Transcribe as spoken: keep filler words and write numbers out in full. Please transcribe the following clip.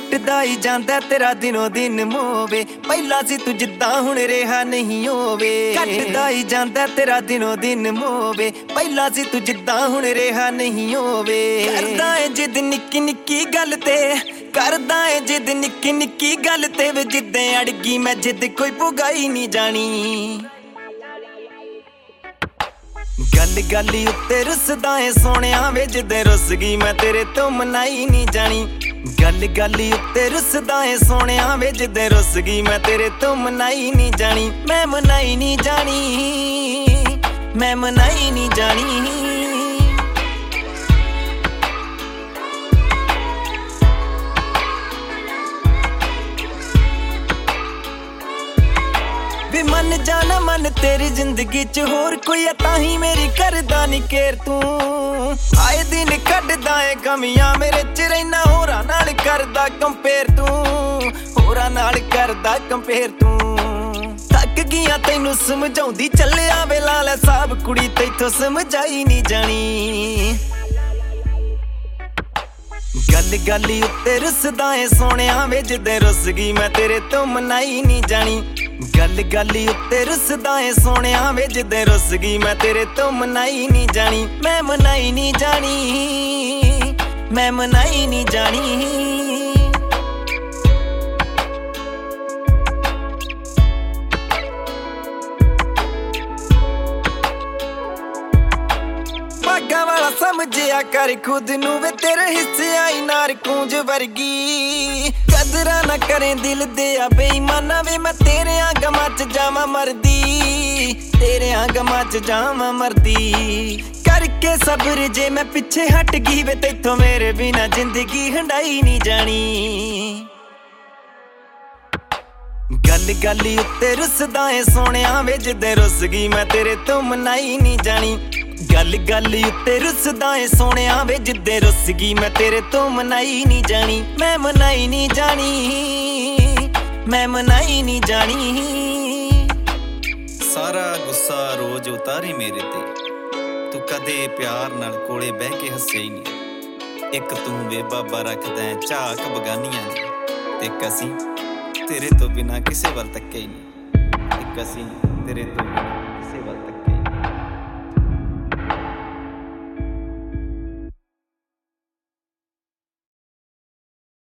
ਘਟਦਾ ਹੀ ਜਾਂਦਾ ਤੇਰਾ ਦਿਨੋਂ ਦਿਨ ਮੋਵੇ, ਪਹਿਲਾਂ ਸੀ ਤੂੰ ਜਿੱਦਾਂ ਹੁਣ ਰਿਹਾ ਨਹੀਂ ਹੋਵੇ। ਘਟਦਾ ਹੀ ਜਾਂਦਾ ਤੇਰਾ ਦਿਨੋਂ ਦਿਨ ਮੋਵੇ, ਪਹਿਲਾਂ ਸੀ ਤੂੰ ਜਿੱਦਾਂ ਹੁਣ ਰਿਹਾ ਨਹੀਂ ਹੋਵੇ। ਕਰਦਾ ਏ ਜਿੱਦ ਨਿੱਕੀ ਨਿੱਕੀ ਗੱਲ ਤੇ, ਕਰਦਾ ਏ ਜਿੱਦ ਨਿੱਕੀ ਨਿੱਕੀ ਗੱਲ ਤੇ ਵੇ ਜਿੱਦਾਂ ਅੜ ਗਈ ਮੈਂ ਜਿੱਦ ਕੋਈ ਪੁਗਾਈ ਨਹੀਂ ਜਾਣੀ। ਗੱਲ ਗੱਲ ਉੱਤੇ ਰੁੱਸਦਾ ਏ ਸੋਹਣਿਆ ਵੇ ਜਿੱਦੇ ਰੁੱਸ ਗਈ ਮੈਂ ਤੇਰੇ ਤੋਂ ਮਨਾਈ ਨਹੀਂ ਜਾਣੀ। ਗੱਲ ਗੱਲ ਉੱਤੇ ਰੁੱਸਦਾ ਏ ਸੋਹਣਿਆ ਵੇ ਜਿੱਦੇ ਰੁੱਸ ਗਈ ਮੈਂ ਤੇਰੇ ਤੋਂ ਮਨਾਈ ਨਹੀਂ ਜਾਣੀ। ਮੈਂ ਮਨਾਈ ਨਹੀਂ ਜਾਣੀ, ਮੈਂ ਮਨਾਈ ਨਹੀਂ ਜਾਣੀ। ਵੇ ਮਨ ਜਾਣਾ ਮਨ ਤੇਰੀ ਜ਼ਿੰਦਗੀ ਚ ਹੋਰ ਕੋਈ ਆ ਤਾਂ ਹੀ ਮੇਰੀ ਕਰਦਾ ਨੀ ਕੇਰ ਤੂੰ। ਆਏ ਦਿਨ ਕੱਢਦਾ ਏ ਕਮੀਆਂ ਮੇਰੇ ਚ ਰਹਿਣਾ ਹੋਰਾਂ ਨਾਲ ਕਰਦਾ ਕੰਪੇਅਰ ਤੂੰ, ਹੋਰਾਂ ਨਾਲ ਕਰਦਾ ਕੰਪੇਅਰ ਤੂੰ। ਥੱਕ ਗਈਆਂ ਤੈਨੂੰ ਸਮਝਾਉਂਦੀ ਚੱਲਿਆ ਵੇ ਲਾ ਲੈ ਸਾਬ ਕੁੜੀ ਤੈਥੋਂ ਸਮਝਾਈ ਨੀ ਜਾਣੀ। ਗੱਲ ਗੱਲ ਉੱਤੇ ਰੁੱਸਦਾ ਏ ਸੋਹਣਿਆ ਵੇ ਜਿੱਦੇ ਰੁੱਸ ਗਈ ਮੈਂ ਤੇਰੇ ਤੋਂ ਮਨਾਈ ਨਹੀਂ ਜਾਣੀ। ਗੱਲ ਗੱਲ ਉੱਤੇ ਰੁੱਸਦਾ ਏ ਸੋਹਣਿਆ ਵੇ ਜਿੱਦੇ ਰੁੱਸ ਗਈ ਮੈਂ ਤੇਰੇ ਤੋਂ ਮਨਾਈ ਨਹੀਂ ਜਾਣੀ। ਮੈਂ ਮਨਾਈ ਨਹੀਂ ਜਾਣੀ, ਮੈਂ ਮਨਾਈ ਨਹੀਂ ਜਾਣੀ। ਭਾਗਾਂ ਵਾਲਾ ਸਮਝਿਆ ਕਰ ਖੁਦ ਨੂੰ ਵੇ ਤੇਰੇ ਹਿੱਸੇ ਆਈ ਨਾਰ ਕੂੰਜ ਵਰਗੀ। ਕਦਰਾਂ ਨਾ ਕਰੇ ਦਿਲ ਦੇ ਆ ਬੇਈਮਾਨਾ ਵੇ ਮੈਂ ਤੇਰਿਆਂ ਗਮਾਂ ਚ ਜਾਵਾਂ ਮਰਦੀ, ਤੇਰਿਆਂ ਗਮਾਂ ਚ ਜਾਵਾਂ ਮਰਦੀ। ਕਰਕੇ ਸਬਰ ਜੇ ਮੈਂ ਪਿੱਛੇ ਹਟ ਗਈ ਵੇ ਤੈਥੋਂ ਮੇਰੇ ਬਿਨਾ ਜ਼ਿੰਦਗੀ ਹੰਡਾਈ ਨਹੀਂ ਜਾਣੀ। ਗੱਲ ਗੱਲ ਉੱਤੇ ਰੁੱਸਦਾ ਏ ਸੋਹਣਿਆ ਵੇ ਜਿੱਦੇ ਰੁੱਸ ਗਈ ਮੈਂ ਤੇਰੇ ਤੋਂ ਮਨਾਈ ਨਹੀਂ ਜਾਣੀ। ਗੱਲ ਗੱਲ ਉੱਤੇ ਰੁੱਸਦਾ ਏ ਸੋਹਣਿਆ ਵੇ ਜਿੱਦੇ ਰੁੱਸ ਗਈ ਮੈਂ ਤੇਰੇ ਤੋਂ ਮਨਾਈ ਨਹੀਂ ਜਾਣੀ। ਮੈਂ ਮਨਾਈ ਨਹੀਂ ਜਾਣੀ, ਮੈਂ ਮਨਾਈ ਨਹੀਂ ਜਾਣੀ। ਸਾਰਾ ਗੁੱਸਾ ਰੋਜ਼ ਉਤਾਰੀ ਮੇਰੇ ਤੇ, ਤੂੰ ਕਦੇ ਪਿਆਰ ਨਾਲ ਕੋਲੇ ਬਹਿ ਕੇ ਹੱਸਿਆ ਹੀ ਨਹੀਂ। ਇੱਕ ਤੂੰ ਵੇ ਬਾਬਾ ਰੱਖਦਾ ਹੈ ਝਾਕ ਬਗਾਨੀਆਂ ਦੀ, ਤੇ ਇੱਕ ਅਸੀਂ ਤੇਰੇ ਤੋਂ ਬਿਨਾਂ ਕਿਸੇ ਵੱਲ ਤੱਕਿਆ ਹੀ ਨਹੀਂ। ਇੱਕ ਅਸੀਂ ਤੇਰੇ ਤੋਂ ਬਿਨਾਂ ਕਿਸੇ ਵੱਲ ਤੱਕਿਆ